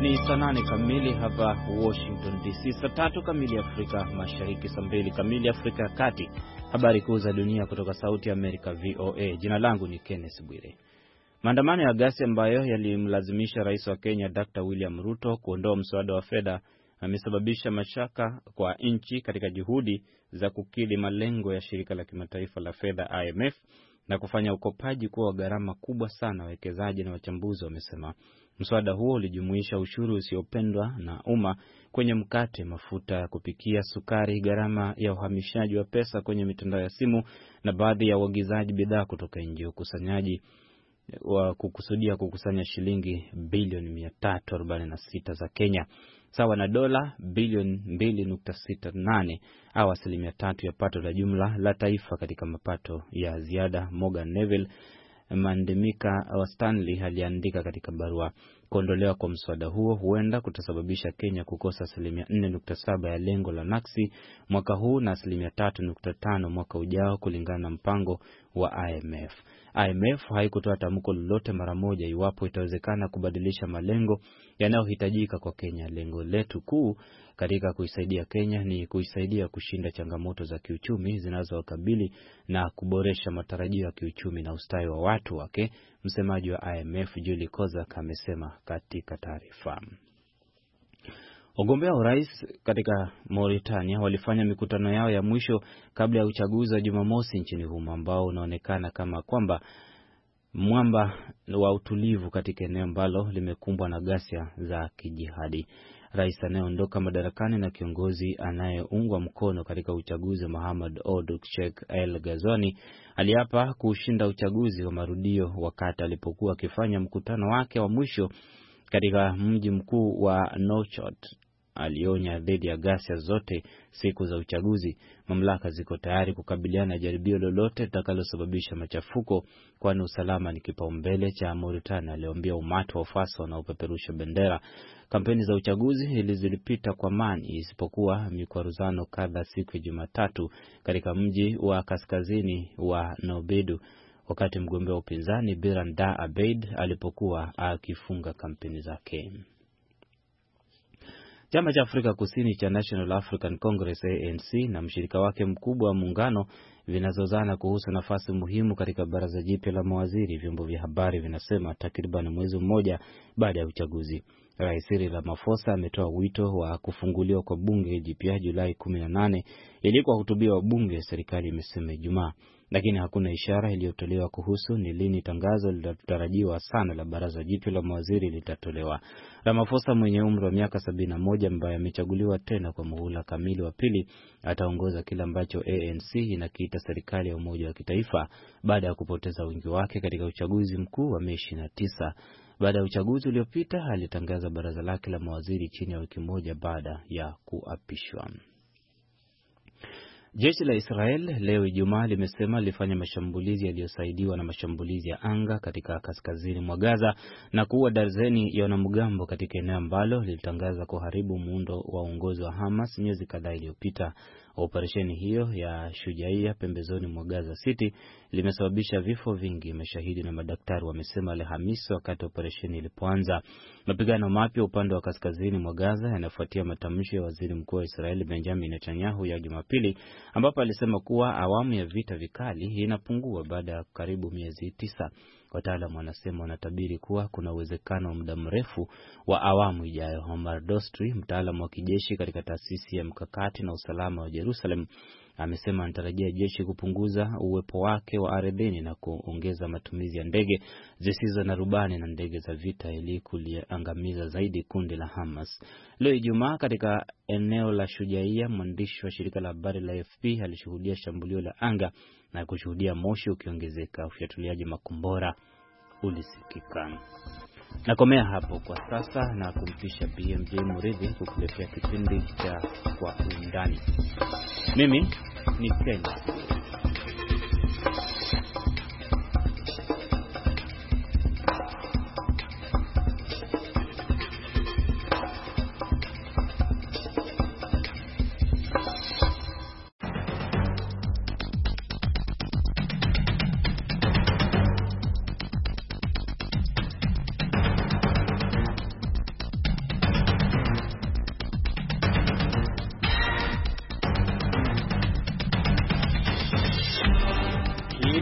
Ni saa 8 kamili hapa Washington DC, saa 3 kamili Afrika Mashariki, saa 2 kamili Afrika ya Kati. Habari kuu za dunia kutoka Sauti ya Amerika VOA. Jina langu ni Kenneth Bwire. Maandamano ya ghasia ambayo yalimlazimisha Rais wa Kenya Dr. William Ruto kuondoa mswada wa fedha yamesababisha mashaka kwa nchi katika juhudi za kukidhi malengo ya shirika la kimataifa la fedha IMF na kufanya ukopaji kuwa gharama kubwa sana. Wawekezaji na wachambuzi wamesema mswada huo ulijumuisha ushuru usiopendwa na umma kwenye mkate, mafuta ya kupikia, sukari, gharama ya uhamishaji wa pesa kwenye mitandao ya simu na baadhi ya uagizaji bidhaa kutoka nje. Ukusanyaji wa kukusudia kukusanya shilingi bilioni 346 za Kenya, sawa na dola bilioni 2.68 au 3% ya pato la jumla la taifa katika mapato ya ziada. Morgan Neville, Mandemika wa Stanley, aliandika katika barua. Kuondolewa kwa mswada huo huenda kutasababisha Kenya kukosa 4.7 ya lengo la naksi mwaka huu na 3.5 mwaka ujao kulingana na mpango wa IMF. IMF haikutoa tamko lolote mara moja iwapo itawezekana kubadilisha malengo yanayohitajika kwa Kenya. Lengo letu kuu katika kuisaidia Kenya ni kuisaidia kushinda changamoto za kiuchumi zinazowakabili na kuboresha matarajio ya kiuchumi na ustawi wa watu wake, msemaji wa IMF Julie Kozak amesema katika taarifa. Wagombea urais katika Mauritania walifanya mikutano yao ya mwisho kabla ya uchaguzi wa Jumamosi nchini humo, ambao unaonekana kama kwamba mwamba wa utulivu katika eneo ambalo limekumbwa na ghasia za kijihadi. Rais anayeondoka madarakani na kiongozi anayeungwa mkono katika uchaguzi Mohamed Ould Sheikh El Ghazouani aliapa kushinda uchaguzi wa marudio wakati alipokuwa akifanya mkutano wake wa mwisho katika mji mkuu wa Nouakchott. Alionya dhidi ya ghasia zote siku za uchaguzi. Mamlaka ziko tayari kukabiliana na jaribio lolote litakalosababisha machafuko, kwani usalama ni kipaumbele cha Mauritania, aliambia umati wa wafuasi wanaopeperusha bendera. Kampeni za uchaguzi zilipita kwa amani isipokuwa mikwaruzano kadha siku ya Jumatatu katika mji wa kaskazini wa Nouadhibou wakati mgombea wa upinzani Biran Da Abeid alipokuwa akifunga kampeni zake. Chama cha Afrika Kusini cha National African Congress ANC na mshirika wake mkubwa wa muungano vinazozana kuhusu nafasi muhimu katika baraza jipya la mawaziri, vyombo vya habari vinasema takriban mwezi mmoja baada ya uchaguzi. Rais Cyril Ramaphosa ametoa wito wa kufunguliwa kwa bunge jipya Julai 18 ili kuwahutubia wabunge, serikali imesema Ijumaa, lakini hakuna ishara iliyotolewa kuhusu ni lini tangazo linalotarajiwa sana la baraza jipya la mawaziri litatolewa. Ramaphosa mwenye umri wa miaka 71 ambaye amechaguliwa tena kwa muhula kamili wa pili ataongoza kile ambacho ANC inakiita serikali ya umoja wa kitaifa baada ya kupoteza wingi wake katika uchaguzi mkuu wa Mei 29. Baada ya uchaguzi uliopita alitangaza baraza lake la mawaziri chini ya wiki moja baada ya kuapishwa. Jeshi la Israel leo Ijumaa limesema lilifanya mashambulizi yaliyosaidiwa na mashambulizi ya anga katika kaskazini mwa Gaza na kuua darzeni ya wanamgambo katika eneo ambalo lilitangaza kuharibu muundo wa uongozi wa Hamas miezi kadhaa iliyopita. Operesheni hiyo ya Shujaa pembezoni mwa Gaza City limesababisha vifo vingi, mashahidi na madaktari wamesema Alhamisi wakati operesheni ilipoanza. Mapigano mapya upande wa kaskazini mwa Gaza yanafuatia matamshi ya waziri mkuu wa Israeli Benjamin Netanyahu ya Jumapili, ambapo alisema kuwa awamu ya vita vikali inapungua baada ya karibu miezi 9. Wataalamu wanasema wanatabiri kuwa kuna uwezekano wa muda mrefu wa awamu ijayo. Omar Dostri, mtaalamu wa kijeshi katika taasisi ya mkakati na usalama wa Jerusalem, amesema anatarajia jeshi kupunguza uwepo wake wa ardhini na kuongeza matumizi ya ndege zisizo na rubani na ndege za vita ili kuliangamiza zaidi kundi la Hamas. Leo Ijumaa katika eneo la Shujaa, mwandishi wa shirika la habari la AFP alishuhudia shambulio la anga na kushuhudia moshi ukiongezeka. Ufyatuliaji makombora ulisikika. Nakomea hapo kwa sasa na kumpisha BMJ Muridhi kukuletea kipindi cha Kwa Undani. Mimi ni Kenya.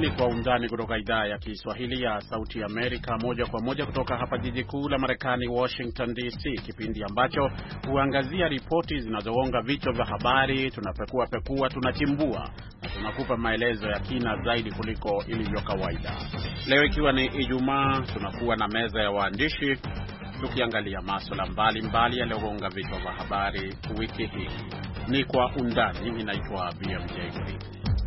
Hii ni Kwa Undani kutoka idhaa ya Kiswahili ya Sauti ya Amerika, moja kwa moja kutoka hapa jiji kuu la Marekani, Washington DC, kipindi ambacho huangazia ripoti zinazogonga vichwa vya habari. Tunapekua, tunachimbua na tunakupa maelezo ya kina zaidi kuliko ilivyo kawaida. Leo ikiwa ni Ijumaa, tunakuwa na meza ya waandishi tukiangalia masuala mbalimbali yaliyogonga vichwa vya habari wiki hii. Ni Kwa Undani. Mimi naitwa BMJ Muridi.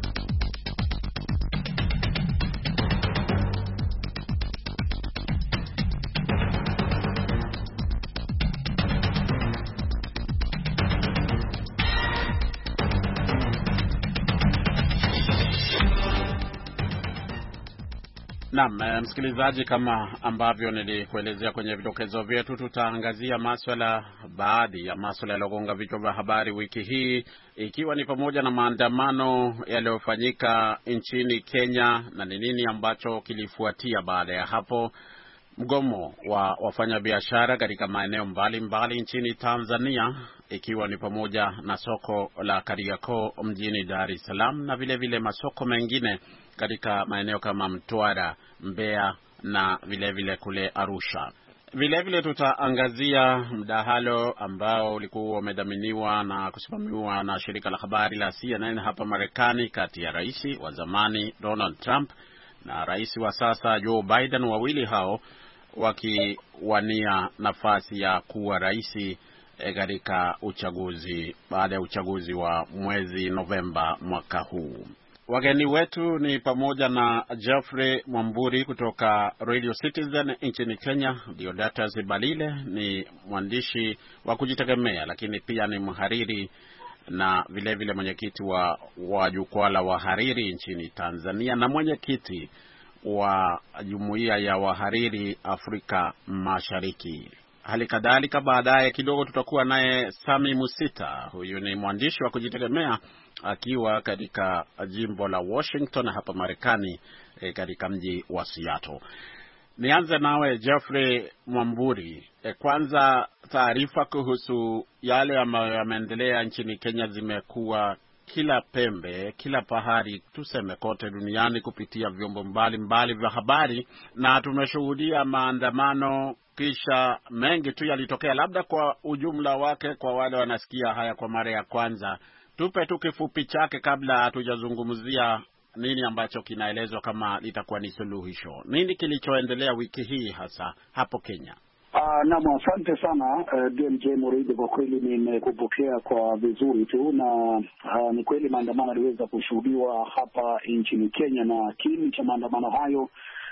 Naam, msikilizaji, kama ambavyo nilikuelezea kwenye vidokezo vyetu, tutaangazia baadhi ya masuala yaliyogonga vichwa vya habari wiki hii, ikiwa ni pamoja na maandamano yaliyofanyika nchini Kenya na ni nini ambacho kilifuatia baada ya hapo, mgomo wa wafanyabiashara katika maeneo mbalimbali nchini Tanzania, ikiwa ni pamoja na soko la Kariakoo mjini Dar es Salaam na vile masoko mengine katika maeneo kama Mtwara, Mbeya na vile kule Arusha. Vile tutaangazia mdahalo ambao ulikuwa umedhaminiwa na kusimamiwa na shirika la habari la CNN hapa Marekani, kati ya rais wa zamani Donald Trump na rais wa sasa Joe Biden, wawili hao wakiwania nafasi ya kuwa rais katika uchaguzi baada ya uchaguzi wa mwezi Novemba mwaka huu. Wageni wetu ni pamoja na Geoffrey Mwamburi kutoka Radio Citizen nchini Kenya. Deodatus Balile ni mwandishi wa kujitegemea, lakini pia ni mhariri na vile mwenyekiti wa jukwaa la wahariri nchini Tanzania na mwenyekiti wa jumuiya ya wahariri Afrika Mashariki. Hali kadhalika baadaye kidogo tutakuwa naye Sami Musita. Huyu ni mwandishi wa kujitegemea akiwa katika jimbo la Washington hapa Marekani, katika mji wa Seattle. Nianze nawe Geoffrey Mwamburi. Kwanza, taarifa kuhusu yale ambayo yameendelea nchini Kenya zimekuwa kila pembe, kila pahari, tuseme kote duniani kupitia vyombo mbalimbali vya habari, na tumeshuhudia maandamano, kisha mengi tu yalitokea. Labda kwa ujumla wake, kwa wale wanasikia haya kwa mara ya kwanza, tupe tu kifupi chake kabla hatujazungumzia nini ambacho kinaelezwa kama litakuwa ni suluhisho. Nini kilichoendelea wiki hii hasa hapo Kenya? Naam, asante sana BMJ Muridi, kwa kweli nimekupokea kwa vizuri tu, na ni kweli maandamano yaliweza kushuhudiwa hapa nchini Kenya, na kiini cha maandamano hayo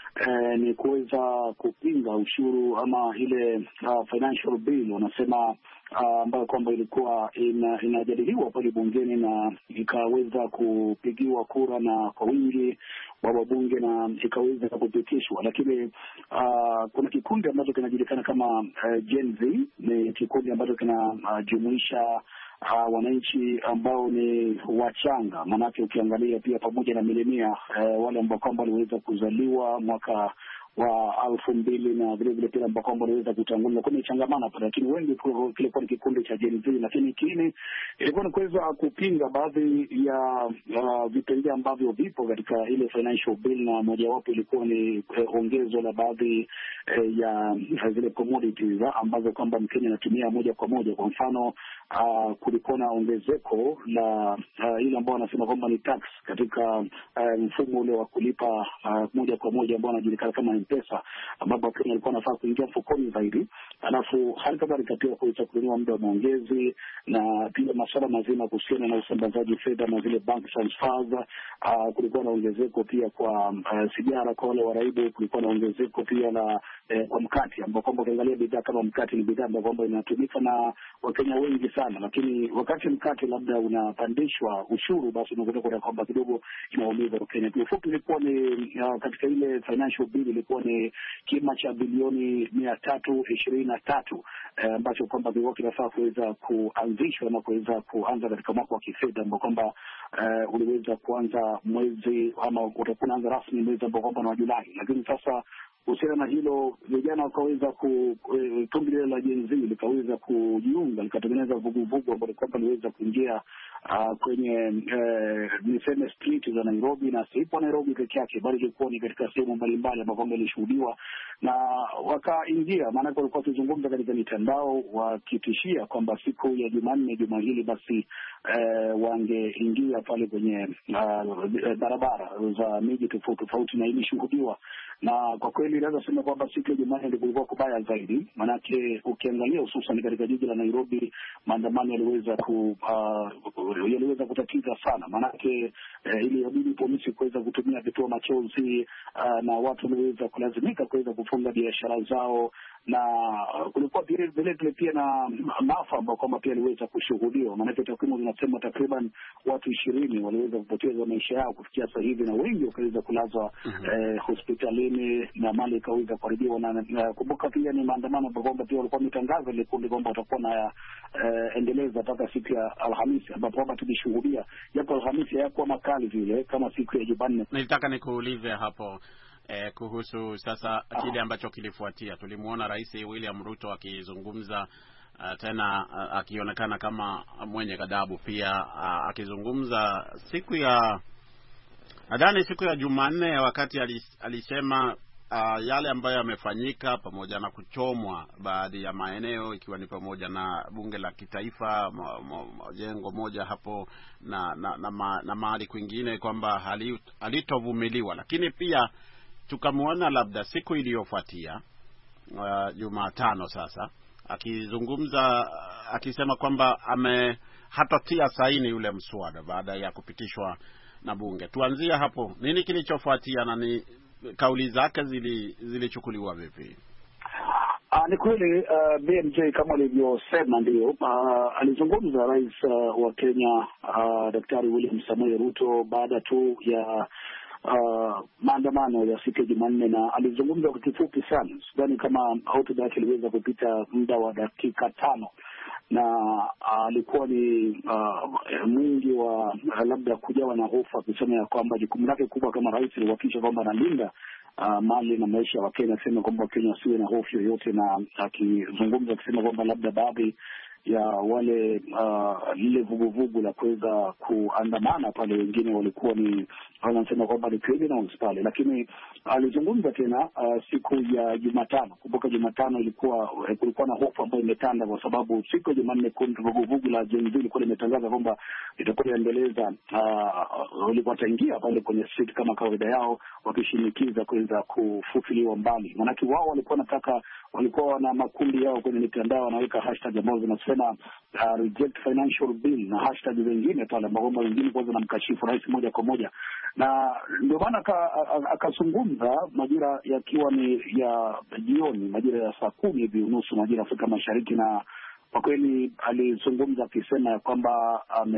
ni kuweza kupinga ushuru ama ile financial bill wanasema, ambayo kwamba ilikuwa inajadiliwa pale bungeni na ikaweza kupigiwa kura na kwa wingi wa wabunge na ikaweza kupitishwa. Lakini kuna kikundi ambacho kinajulikana kama Gen Z, ni kikundi ambacho kinajumuisha wananchi ambao ni wachanga, manake ukiangalia pia pamoja na milenia, wale ambao kwamba waliweza kuzaliwa mwaka wa 2000 na vile pia ambao kwamba waliweza kutangulia kwa changamana pale, lakini wengi kilikuwa ni kikundi cha Gen Z. Lakini kini ilikuwa ni kuweza kupinga baadhi ya vipengele ambavyo vipo katika ile financial bill, na mojawapo ilikuwa ni ongezo la baadhi ya zile commodities ambazo kwamba Mkenya anatumia moja kwa moja. Kwa mfano, kulikuwa na ongezeko la ile ambao wanasema kwamba ni tax katika mfumo ule wa kulipa moja kwa moja ambao unajulikana kama M-Pesa, ambapo Kenya alikuwa anafaa kuingia mfukoni zaidi. Alafu hali kadhalika pia kuweza kununua muda wa maongezi, na pia masuala mazima kuhusiana na usambazaji fedha na zile bank transfers. Kulikuwa na ongezeko pia kwa sigara kwa wale waraibu. Kulikuwa na ongezeko pia la kwa mkate, ambao kwamba ukiangalia bidhaa kama mkate ni bidhaa ambayo kwamba inatumika na Wakenya wengi sana, lakini wakati mkate labda unapandishwa ushuru, basi unakuta kwamba kidogo inaumiza Wakenya. Kwa ufupi, ilikuwa ni katika ile financial bill ilikuwa ni kima cha bilioni 323 ambacho kwamba kilikuwa kinafaa kuweza kuanzishwa na kuweza kuanza katika mwaka wa kifedha ambao kwamba uliweza kuanza mwezi ama utakuwa unaanza rasmi mwezi ambao kwamba ni wa Julai. Lakini sasa kuhusiana na hilo, vijana wakaweza kundi lile la Gen Z likaweza kujiunga, likatengeneza vuguvugu ambalo kwamba liweza kuingia kwenye niseme street za Nairobi, na sipo Nairobi peke yake, bali ilikuwa ni katika sehemu mbalimbali ambapo kwamba ilishuhudiwa, na wakaingia. Maana walikuwa wakizungumza katika mitandao wakitishia kwamba siku ya Jumanne juma hili basi wangeingia pale kwenye barabara za miji tofauti tofauti, na ilishuhudiwa. Na kwa kweli naweza sema kwamba siku ya Jumanne ndio kulikuwa kubaya zaidi, manake ukiangalia hususan katika jiji la Nairobi, maandamano yaliweza kutatiza sana, manake ilibidi polisi kuweza kutumia vitoa machozi, na watu waliweza kulazimika kuweza kufunga biashara zao, na kulikuwa vile vile pia na maafa ambao kwamba pia aliweza kushuhudiwa, manake takwimu zinasema takriban watu 20 waliweza kupoteza maisha yao kufikia sasa hivi, na wengi wakaweza kulazwa hospitalini na mali ikaweza kuharibiwa. Na kumbuka pia ni maandamano ambapo kwamba pia walikuwa wametangaza ile kundi kwamba watakuwa na endeleza mpaka siku ya Alhamisi, ambapo kwamba tulishuhudia japo Alhamisi hayakuwa makali vile kama siku ya Jumanne. Nilitaka nikuulize hapo kuhusu sasa kile ambacho kilifuatia. Tulimuona Rais William Ruto akizungumza tena akionekana kama mwenye ghadhabu pia, akizungumza siku ya Jumanne, wakati alisema yale ambayo yamefanyika pamoja na kuchomwa baadhi ya maeneo, ikiwa ni pamoja na bunge la kitaifa, jengo moja hapo na mahali kwingine, kwamba halitovumiliwa. Lakini pia tukamwona labda siku iliyofuatia Jumatano sasa akizungumza akisema kwamba hatatia saini yule mswada baada ya kupitishwa na bunge. Tuanzie hapo, nini kilichofuatia na ni kauli zake zilichukuliwa vipi? Ni kweli BMJ kama alivyosema, ndio alizungumza rais wa Kenya Daktari William Samoei Ruto baada tu ya maandamano ya siku ya Jumanne, na alizungumza kwa kifupi sana. Sidhani kama hotuba yake iliweza kupita muda wa dakika 5, na alikuwa ni mwingi wa labda kujawa na hofu, akisema ya kwamba jukumu lake kubwa kama rais ni kuhakikisha kwamba analinda mali na maisha ya Wakenya, akisema kwamba Wakenya wasiwe na hofu yoyote, na akizungumza akisema kwamba labda baadhi ya wale lile vuguvugu la kuweza kuandamana pale, wengine walikuwa ni wanasema kwamba ni criminals pale. Lakini alizungumza tena siku ya Jumatano. Kumbuka Jumatano kulikuwa na hofu ambayo imetanda, kwa sababu siku ya Jumanne vuguvugu la Gen Z lilikuwa limetangaza kwamba itakuwa inaendeleza wataingia pale kwenye street kama kawaida yao, wakishinikiza kuweza kufutiliwa mbali. Maanake wao walikuwa na makundi yao kwenye mitandao, wanaweka hashtag ambazo zinasema reject financial bill na hashtag zingine pale, ambao wengine kwanza namkashifu rais moja kwa moja. Na ndio maana akazungumza majira yakiwa ni ya jioni, majira ya saa 10 hivi unusu majira Afrika Mashariki, na kwa kweli alizungumza akisema ya kwamba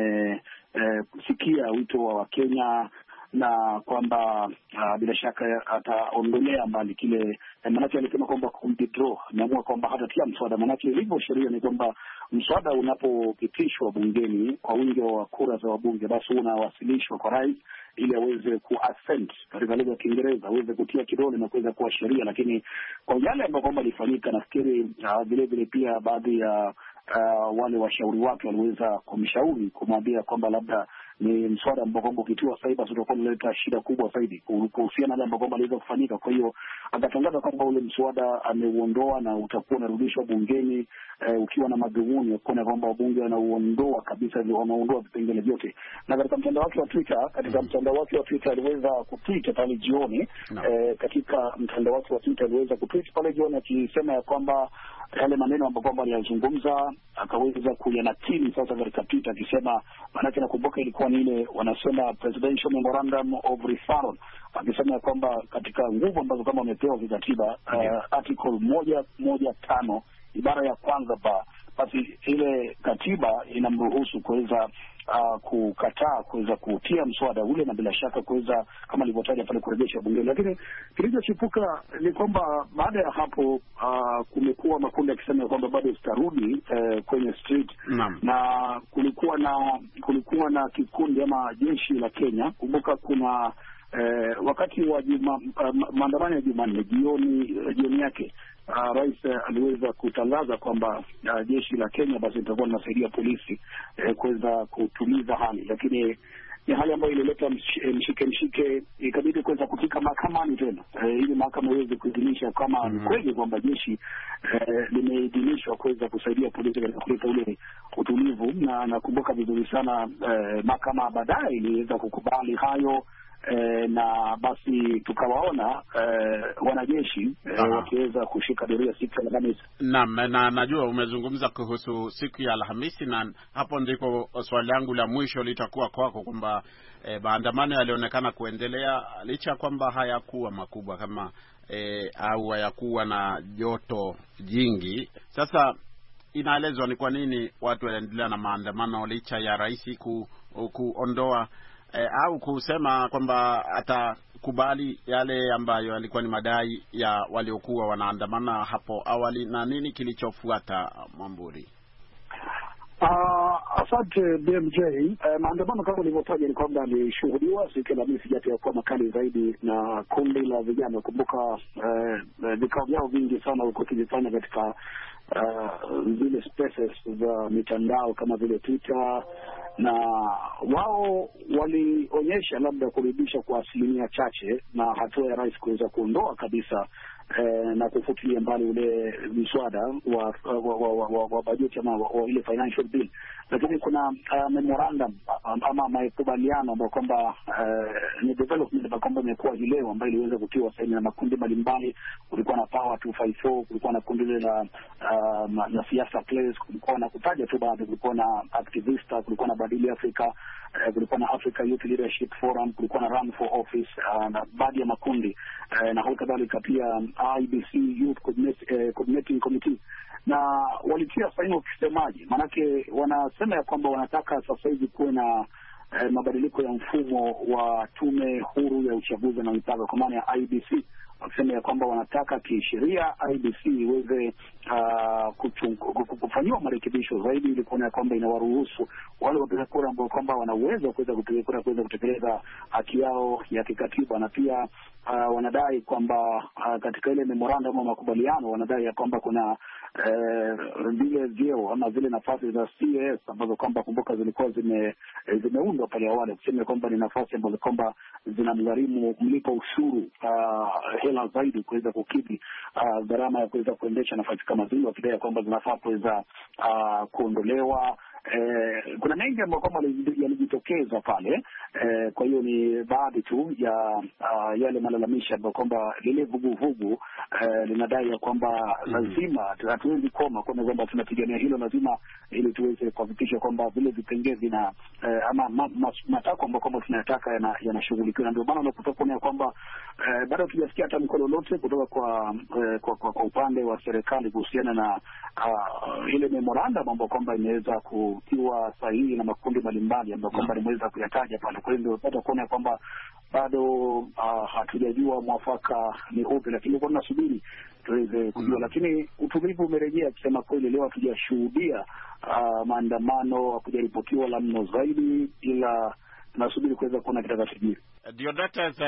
amesikia wito wa Wakenya na kwamba bila shaka ataondolea mbali kile, maanake alisema kwamba withdraw, ameamua kwamba hatatia mswada. Maanake ilivyo sheria ni kwamba mswada unapopitishwa bungeni kwa wingi wa kura za wabunge, basi unawasilishwa kwa rais ili aweze kuassent, katika lugha ya Kiingereza aweze kutia kidole na kuweza kuwa sheria. Lakini kwa yale ambayo kwamba ilifanyika, nafikiri vile vile pia baadhi ya wale washauri wake waliweza kumshauri, kumwambia kwamba labda ni mswada ambao kwamba ukitiwa sahihi basi utakuwa unaleta shida kubwa zaidi kuhusiana na ambao kwamba aliweza kufanyika. Kwa hiyo akatangaza kwamba ule mswada ameuondoa na utakuwa unarudishwa bungeni ukiwa na madhumuni ya kuona kwamba wabunge wanauondoa kabisa, wanaondoa vipengele vyote. Na katika mtandao wake wa Twitter aliweza kutweet pale jioni, katika mtandao wake wa Twitter aliweza kutweet pale jioni akisema ya kwamba yale maneno ambayo kwamba aliyazungumza akaweza kuyanakili sasa katika Twitter, akisema, maana nakumbuka ilikuwa ni ile wanasema presidential memorandum of referral, akisema kwamba katika nguvu ambazo kama wamepewa kikatiba, article 115 ibara ya kwanza basi ile katiba inamruhusu kuweza kukataa kuweza kutia mswada ule, na bila shaka kuweza kama alivyotaja pale kurejesha bungeni. Lakini kilichochipuka ni kwamba baada ya hapo kumekuwa makundi yakisema kwamba bado sitarudi kwenye street. Na kulikuwa na kikundi ama jeshi la Kenya. Kumbuka kuna wakati wa maandamano ya Jumanne jioni yake, rais aliweza kutangaza kwamba jeshi la Kenya basi litakuwa linasaidia polisi kuweza kutuliza hali, lakini ni hali ambayo ilileta mshike, ikabidi kuweza kufika mahakamani tena ili mahakama iweze kuidhinisha kama ni kweli kwamba jeshi limeidhinishwa kuweza kusaidia polisi katika kuleta ule utulivu. Na nakumbuka vizuri sana mahakama baadaye iliweza kukubali hayo, na basi tukawaona wanajeshi wakiweza kushika doria siku ya Alhamisi. Naam, na najua umezungumza kuhusu siku ya Alhamisi, na hapo ndipo swali langu la mwisho litakuwa kwako kwamba maandamano yalionekana kuendelea licha kwamba hayakuwa makubwa kama au hayakuwa na joto jingi. Sasa inaelezwa ni kwa nini watu wanaendelea na maandamano licha ya rais kuondoa au kusema kwamba atakubali yale ambayo yalikuwa ni madai ya waliokuwa wanaandamana hapo awali, na nini kilichofuata, Mwamburi? Asante BMJ. Maandamano kama nilivyotaja ni kwamba alishuhudiwa siku ya Alhamisi, japo yakuwa makali zaidi na kundi la vijana. Kumbuka vikao vyao vingi sana walikuwa wakifanya katika zile spaces za mitandao kama vile Twitter, na wao walionyesha labda kurudisha kwa asilimia chache na hatua ya rais kuweza kuondoa kabisa na kufutilia mbali ule mswada wa bajeti ama ile financial bill. Lakini kuna memorandum ama makubaliano ambayo kwamba ni development ambayo kwamba imekuwa hii leo, ambayo iliweza kutiwa saini na makundi mbalimbali. Kulikuwa na Power 254, kulikuwa na kundi la siasa players, kulikuwa na kutaja tu baadhi, kulikuwa na Activista, kulikuwa na Badili Africa, kulikuwa na Africa Youth Leadership Forum, kulikuwa na Run for Office, na baadhi ya makundi na hali kadhalika pia IBC Youth Coordinating Committee, na walitia saini wakisemaje. Manake wanasema ya kwamba wanataka sasa hivi kuwe na mabadiliko ya mfumo wa tume huru ya uchaguzi na mipaka kwa maana ya IBC, wakisema ya kwamba wanataka kisheria IBC iweze kufanyiwa marekebisho zaidi ili kuona kwamba inawaruhusu wale wapiga kura ambao kwamba wanaweza kuweza kupiga kura kuweza kutekeleza haki yao ya kikatiba. Na pia wanadai kwamba katika ile memorandum ama makubaliano wanadai ya kwamba kuna vile vyeo ama zile nafasi za CS ambazo kwamba kumbuka zilikuwa zimeundwa pale awali, kusema kwamba ni nafasi ambazo kwamba zinamgharimu mlipa ushuru hela zaidi kuweza kukidhi gharama ya kuweza kuendesha nafasi kama zile, wakidai kwamba zinafaa kuweza kuondolewa. Kuna mengi ambayo kwamba yalijitokeza pale. Kwa hiyo ni baadhi tu ya yale malalamisho ambayo kwamba lile vuguvugu linadai ya kwamba lazima hatuwezi koma kwamba tunapigania hilo lazima, ili tuweze kuhakikisha kwamba vile vipengee vina ama matakwa ambayo kwamba tunayataka yanashughulikiwa. Ndio maana unakuta kuona kwamba bado hatujasikia hata mkono lolote kutoka kwa upande wa serikali kuhusiana na ile memorandum ambayo kwamba imeweza kutiwa sahihi na makundi mbalimbali ambayo kwamba nimeweza kuyataja pale. Kwa hiyo ndio tunapata kuona kwamba bado hatujajua mwafaka ni upi, lakini kwa tunasubiri tuweze kujua. Lakini utulivu umerejea kusema kweli. Leo hatujashuhudia maandamano, hakujaripotiwa la mno zaidi, ila tunasubiri kuweza kuona kitakachojiri. Deodatus,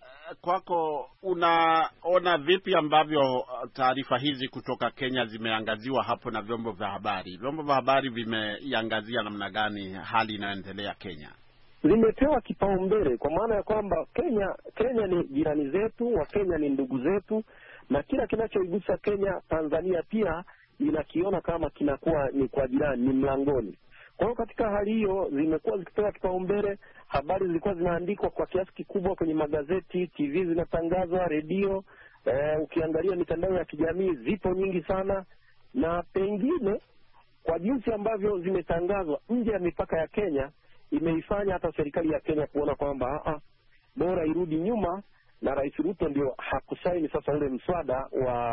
kwako unaona vipi ambavyo taarifa hizi kutoka Kenya zimeangaziwa hapo na vyombo vya habari? Vyombo vya habari vimeiangazia namna gani hali inayoendelea Kenya? Zimepewa kipaumbele kwa maana ya kwamba Kenya ni jirani zetu, wa Kenya ni ndugu zetu, na kila kinachoigusa Kenya, Tanzania pia inakiona kama kinakuwa ni kwa jirani, ni mlangoni. Kwa hiyo katika hali hiyo zimekuwa zikipewa kipaumbele. Habari zilikuwa zinaandikwa kwa kiasi kikubwa kwenye magazeti, TV zinatangazwa, redio, ukiangalia mitandao ya kijamii zipo nyingi sana, na pengine kwa jinsi ambavyo zimetangazwa nje ya mipaka ya Kenya imeifanya hata serikali ya Kenya kuona kwamba bora irudi nyuma, na Rais Ruto ndio hakusaini sasa ule mswada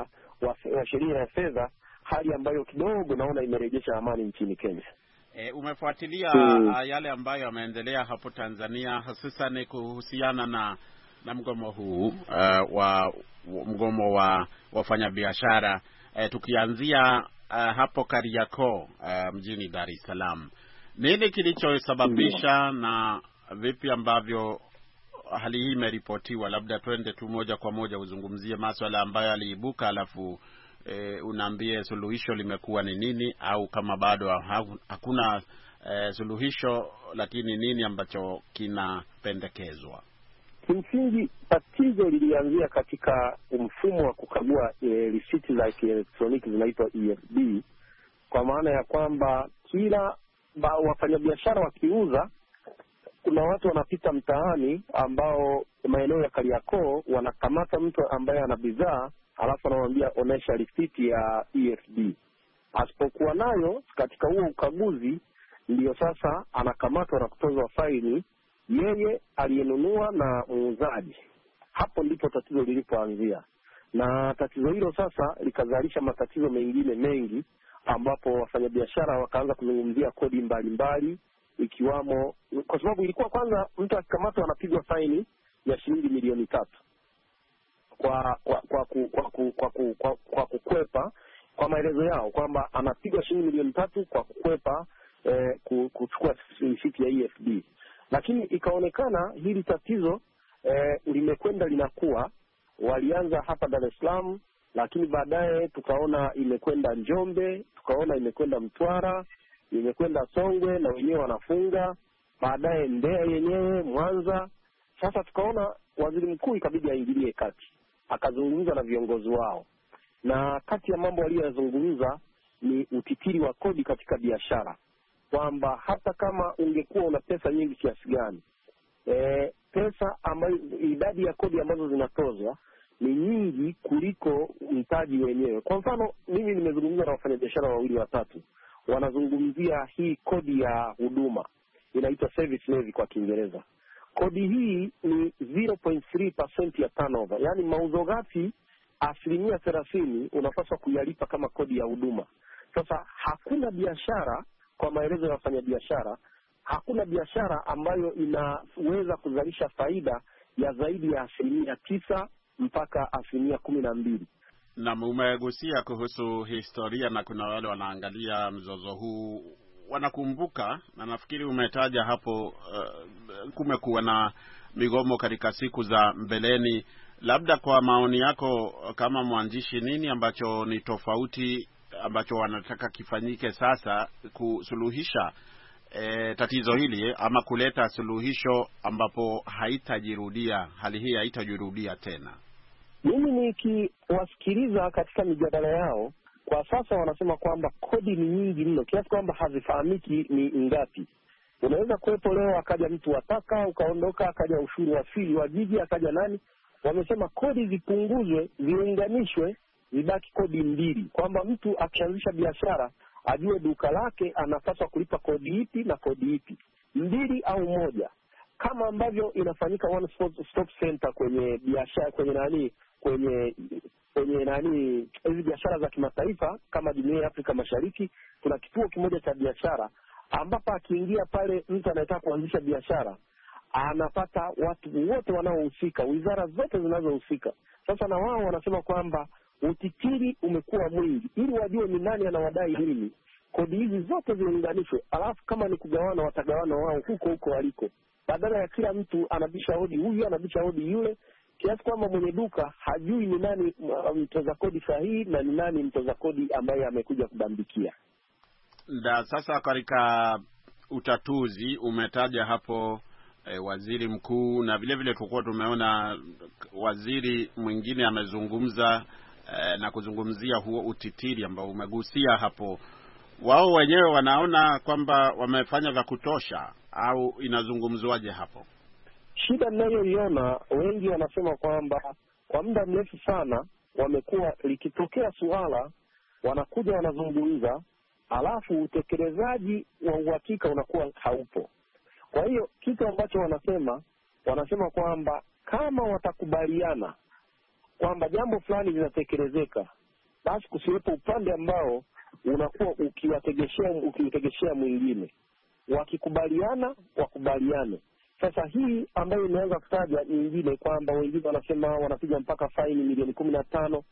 wa sheria ya fedha, hali ambayo kidogo naona imerejesha amani nchini Kenya. Umefuatilia yale ambayo yameendelea hapo Tanzania, hususan kuhusiana na mgomo huu wa mgomo wa wafanyabiashara, tukianzia hapo Kariakoo mjini Dar es Salaam. Nini kilichosababisha na vipi ambavyo hali hii imeripotiwa, labda twende tu moja kwa moja uzungumzie masuala ambayo yaliibuka, alafu unaambie suluhisho limekuwa ni nini, au kama bado hakuna suluhisho, lakini nini ambacho kinapendekezwa. Kimsingi tatizo lilianzia katika mfumo wa kukagua risiti za kielektroniki zinaitwa EFD, kwa maana ya kwamba kila wafanyabiashara wakiuza, kuna watu wanapita mtaani ambao maeneo ya Kariakoo wanakamata mtu ambaye ana bidhaa, alafu anamwambia onesha risiti ya EFD. Asipokuwa nayo katika huo ukaguzi, ndio sasa anakamatwa na kutozwa faini yeye aliyenunua na muuzaji. Hapo ndipo tatizo lilipoanzia, na tatizo hilo sasa likazalisha matatizo mengine mengi, ambapo wafanyabiashara wakaanza kuzungumzia kodi mbalimbali, ikiwamo, kwa sababu ilikuwa kwanza mtu akikamatwa anapigwa faini ya shilingi milioni 3 kwa kukwepa, kwa maelezo yao kwamba anapigwa shilingi milioni 3 kwa kukwepa kuchukua risiti ya EFD. Lakini ikaonekana hili tatizo limekwenda linakuwa, walianza hapa Dar es Salaam, lakini baadaye tukaona imekwenda Njombe, tukaona imekwenda Mtwara, imekwenda Songwe na wenyewe wanafunga, baadaye Mbeya yenyewe, Mwanza. Sasa tukaona waziri mkuu ikabidi aingilie kati, akazungumza na viongozi wao, na kati ya mambo aliyozungumza ni utitiri wa kodi katika biashara, kwamba hata kama ungekuwa una pesa nyingi kiasi gani, pesa ambayo idadi ya kodi ambazo zinatozwa ni nyingi kuliko mtaji wenyewe. Kwa mfano, mimi nimezungumza na wafanyabiashara 2-3, wanazungumzia hii kodi ya huduma, inaitwa service levy kwa Kiingereza. Kodi hii ni 0.3% ya turnover, yani mauzo ghafi 30% unapaswa kuyalipa kama kodi ya huduma. Sasa hakuna biashara, kwa maelezo ya wafanyabiashara, hakuna biashara ambayo inaweza kuzalisha faida ya zaidi ya 9% mpaka 12%. Na umegusia kuhusu historia, na kuna wale wanaangalia mzozo huu wanakumbuka, na nafikiri umetaja hapo kumekuwa na migomo katika siku za mbeleni. Labda kwa maoni yako kama mwandishi, nini ambacho ni tofauti ambacho wanataka kifanyike sasa kusuluhisha tatizo hili, ama kuleta suluhisho ambapo haitajirudia, hali hii haitajirudia tena? Mimi nikiwasikiliza katika mijadala yao, kwa sasa wanasema kwamba kodi ni nyingi mno kiasi kwamba hazifahamiki ni ngapi. Unaweza kuwepo leo akaja mtu wataka, ukaondoka, akaja ushuru wa fili wa jiji, akaja nani. Wamesema kodi zipunguzwe, ziunganishwe, zibaki kodi 2, kwamba mtu akianzisha biashara ajue duka lake anapaswa kulipa kodi ipi na kodi ipi, 2 au 1, kama ambavyo inafanyika one stop center kwenye biashara, kwenye hizi biashara za kimataifa kama Jumuiya ya Afrika Mashariki. Kuna kituo kimoja cha biashara ambapo akiingia pale mtu anayetaka kuanzisha biashara anapata watu wote wanaohusika, wizara zote zinazohusika. Sasa na wao wanasema kwamba utitiri umekuwa mwingi, ili wajue ni nani anawadai nini. Kodi hizi zote ziunganishwe, alafu kama ni kugawana watagawana wao huko waliko, badala ya kila mtu anabisha hodi huyu, anabisha hodi yule, kiasi kwamba mwenye duka hajui ni nani mtoza kodi sahihi na ni nani mtoza kodi ambaye amekuja kubambikia. Na sasa katika utatuzi umetaja hapo waziri mkuu, na vile vile tulikuwa tumeona waziri mwingine amezungumza na kuzungumzia huo utitiri ambao umegusia hapo. Wao wenyewe wanaona kwamba wamefanya vya kutosha, au inazungumzwaje hapo? Shida ninayoiona, wengi wanasema kwamba kwa muda mrefu sana wamekuwa likitokea suala wanakuja wanazungumza, alafu utekelezaji wa uhakika unakuwa haupo. Kwa hiyo kitu ambacho wanasema kwamba kama watakubaliana kwamba jambo fulani linatekelezeka, basi kusiwepo upande ambao unakuwa ukiutegeshea mwingine. Wakikubaliana, wakubaliane. Sasa hii ambayo imeanza kutaja nyingine, kwamba wengine wanasema wanapiga mpaka faini milioni 15,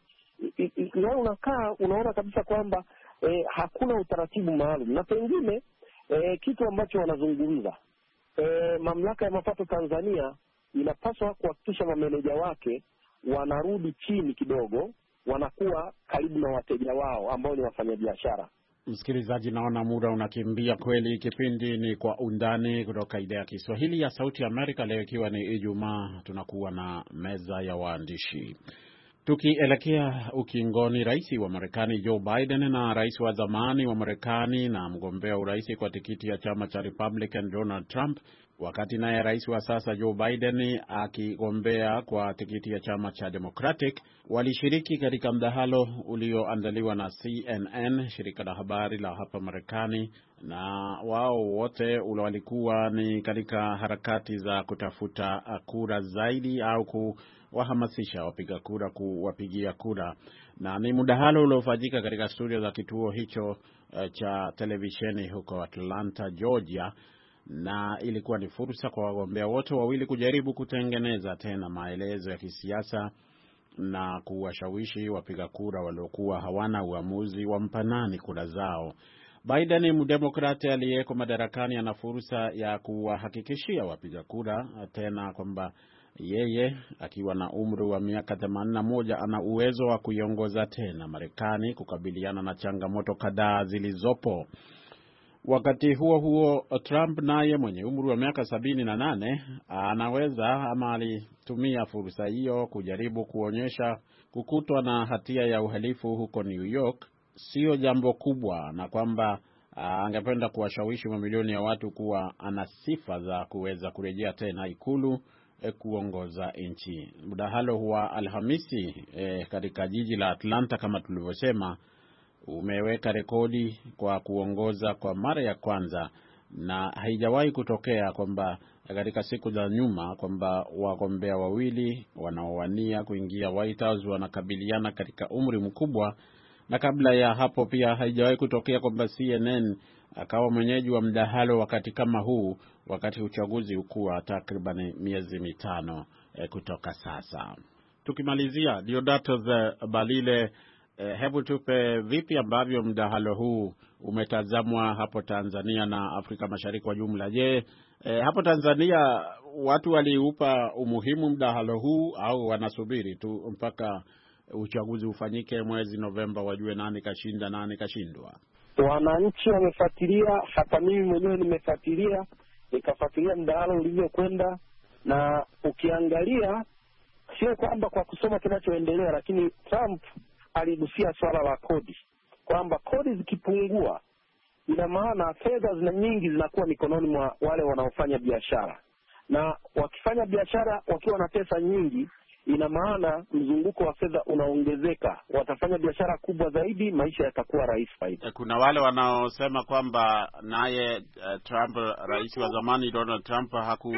unaona kabisa kwamba hakuna utaratibu maalum. Na pengine kitu ambacho wanazungumza, mamlaka ya mapato Tanzania inapaswa kuhakikisha mameneja wake wanarudi chini kidogo, wanakuwa karibu na wateja wao ambao ni wafanyabiashara. Msikilizaji, naona muda unakimbia kweli. Kipindi ni Kwa Undani kutoka idhaa ya Kiswahili ya Sauti Amerika. Leo ikiwa ni Ijumaa, tunakuwa na meza ya waandishi. Tukielekea ukingoni, rais wa Marekani Joe Biden na rais wa zamani wa Marekani na mgombea urais kwa tikiti ya chama cha Republican Donald Trump, wakati naye rais wa sasa Joe Biden akigombea kwa tikiti ya chama cha Democratic, walishiriki katika mdahalo ulioandaliwa na CNN, shirika la habari la hapa Marekani, na wao wote walikuwa ni katika harakati za kutafuta kura zaidi au kuwahamasisha wapiga kura kuwapigia kura. Na ni mdahalo uliofanyika katika studio za kituo hicho cha televisheni huko Atlanta, Georgia, na ilikuwa ni fursa kwa wagombea wote wawili kujaribu kutengeneza tena maelezo ya kisiasa na kuwashawishi wapiga kura waliokuwa hawana uamuzi wa mpanani kura zao. Biden, mdemokrati aliyeko madarakani, ana fursa ya kuwahakikishia wapiga kura tena kwamba yeye akiwa na umri wa miaka 81 ana uwezo wa kuiongoza tena Marekani kukabiliana na changamoto kadhaa zilizopo. Wakati huo huo, Trump naye mwenye umri wa miaka 78 anaweza ama alitumia fursa hiyo kujaribu kuonyesha kukutwa na hatia ya uhalifu huko New York sio jambo kubwa, na kwamba angependa kuwashawishi mamilioni ya watu kuwa ana sifa za kuweza kurejea tena ikulu kuongoza nchi. Mdahalo huwa Alhamisi katika jiji la Atlanta, kama tulivyosema, umeweka rekodi kwa kuongoza kwa mara ya kwanza, na haijawahi kutokea kwamba katika siku za nyuma kwamba wagombea wawili wanaowania kuingia White House wanakabiliana katika umri mkubwa. Na kabla ya hapo pia haijawahi kutokea kwamba CNN akawa mwenyeji wa mdahalo wakati kama huu, wakati uchaguzi ukuwa takriban miezi 5 kutoka sasa. Tukimalizia, Deodatus Balile, hebu tupe vipi ambavyo mdahalo huu umetazamwa hapo Tanzania na Afrika Mashariki kwa jumla. Je, hapo Tanzania watu waliupa umuhimu mdahalo huu au wanasubiri tu mpaka uchaguzi ufanyike mwezi Novemba wajue nani kashinda nani kashindwa? Wananchi wamefuatilia, hata mimi mwenyewe nimefuatilia, nikafuatilia mdahalo ulivyokwenda, na ukiangalia sio kwamba kwa kusoma kinachoendelea, lakini Trump aligusia swala la kodi, kwamba kodi zikipungua ina maana fedha nyingi zinakuwa mikononi mwa wale wanaofanya biashara, na wakifanya biashara wakiwa na pesa nyingi, ina maana mzunguko wa fedha unaongezeka, watafanya biashara kubwa zaidi, maisha yatakuwa rahisi zaidi. Kuna wale wanaosema kwamba naye Trump, rais wa zamani Donald Trump,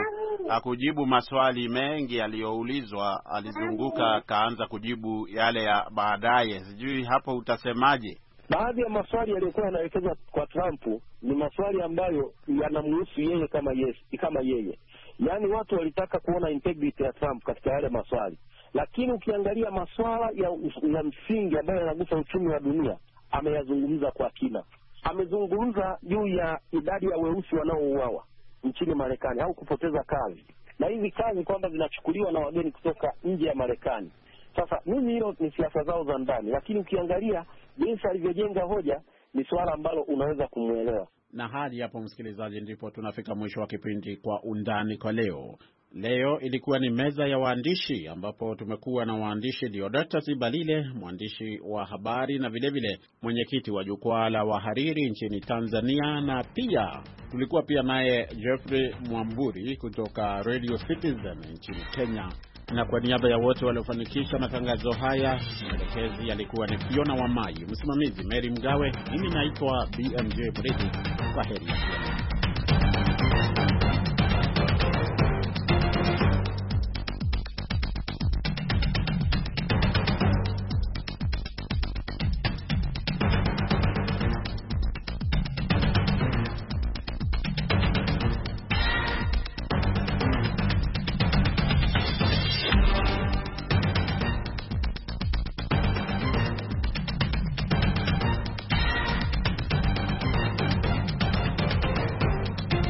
hakujibu maswali mengi aliyoulizwa, alizunguka kaanza kujibu yale ya baadaye. Sijui hapo utasemaje? Baadhi ya maswali yaliyokuwa yanaelekezwa kwa Trump ni maswali ambayo yanamhusu yeye kama yeye. Yaani watu walitaka kuona integrity ya Trump katika yale maswali. Lakini ukiangalia maswala ya msingi ambayo yanagusa uchumi wa dunia, ameyazungumza kwa kina. Amezungumza juu ya idadi ya weusi wanaouawa nchini Marekani au kupoteza kazi, na hizi kazi kwamba zinachukuliwa na wageni kutoka nje ya Marekani. Sasa mimi hilo ni siasa zao za ndani, lakini ukiangalia jinsi alivyojenga hoja ni swala ambalo unaweza kumuelewa. Na hadi hapo, msikilizaji, ndipo tunafika mwisho wa kipindi Kwa Undani kwa leo. Leo ilikuwa ni meza ya waandishi, ambapo tumekuwa na waandishi Deodatus Balile, mwandishi wa habari na vilevile mwenyekiti wa jukwaa la wahariri nchini Tanzania, na pia tulikuwa pia naye Jeffrey Mwamburi kutoka Radio Citizen nchini Kenya. Na kwa niaba ya wote waliofanikisha matangazo haya, mwelekezi alikuwa ni Fiona Wamai, msimamizi Mary Mgawe, mimi naitwa BMJ Brady. Kwaheri.